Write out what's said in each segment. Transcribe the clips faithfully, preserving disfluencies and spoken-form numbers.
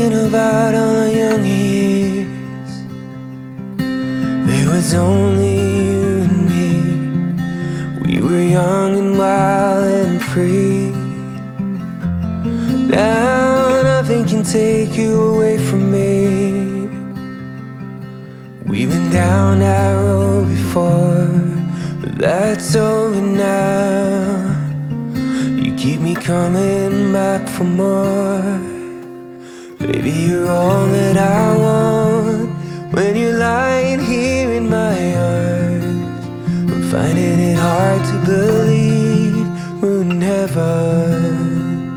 thinking about our young years. There was only you and me. We were young and wild and free. Now nothing can take you away from me. We've been down that road before, but that's over now. You keep me coming back for more. Baby, you're all that I want. When you're lying here in my arms, I'm finding it hard to believe we're in heaven.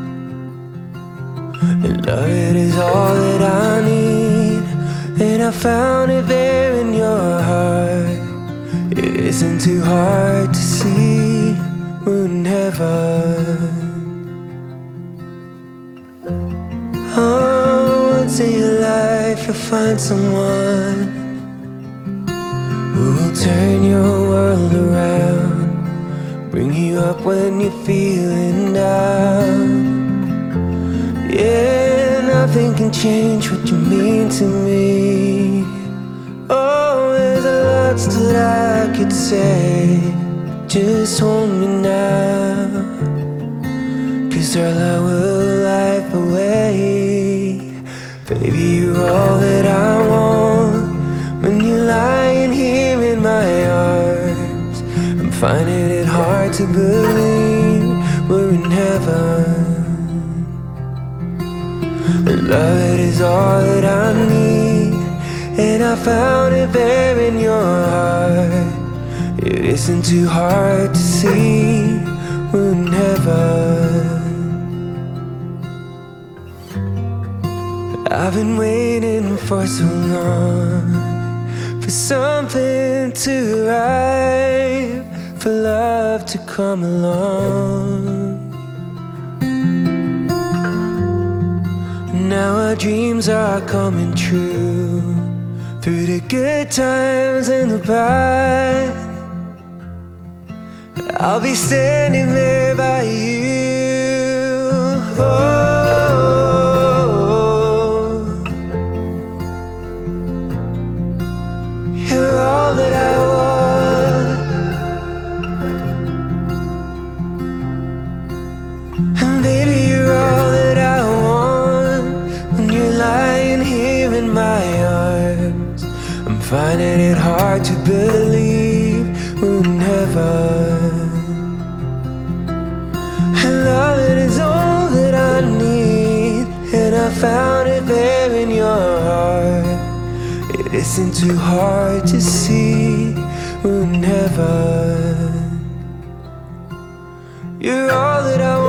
And love, it is all that I need, and I found it there in your heart. It isn't too hard to see we're in heaven. Oh, once in your life you'll find someone who will turn your world around, bring you up when you're feeling down. Yeah, nothing can change what you mean to me. Oh, there's a lot that I could say. Just hold me now, 'cause our love will life away. Baby, you're all that I want. When you're lying here in my arms, I'm finding it hard to believe we're in heaven. And love, it is all that I need, and I found it there in your heart. It isn't too hard to see we're in heaven. I've been waiting for so long for something to arrive, for love to come along. Now our dreams are coming true, through the good times and the bad. I'll be standing there by you. Oh, you're all that I want, and baby, you're all that I want. When you're lying here in my arms, I'm finding it hard to believe we're in heaven. And love, it is all that I need, and I found it there in your heart. It isn't too hard to see we're in heaven. You're all that I want.